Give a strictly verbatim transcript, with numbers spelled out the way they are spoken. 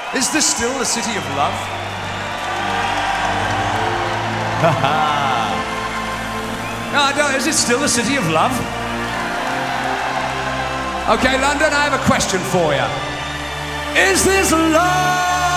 Is this still the city of love? No, I don't. Is it still the city of love? Okay, London, I have a question for you. Is this love?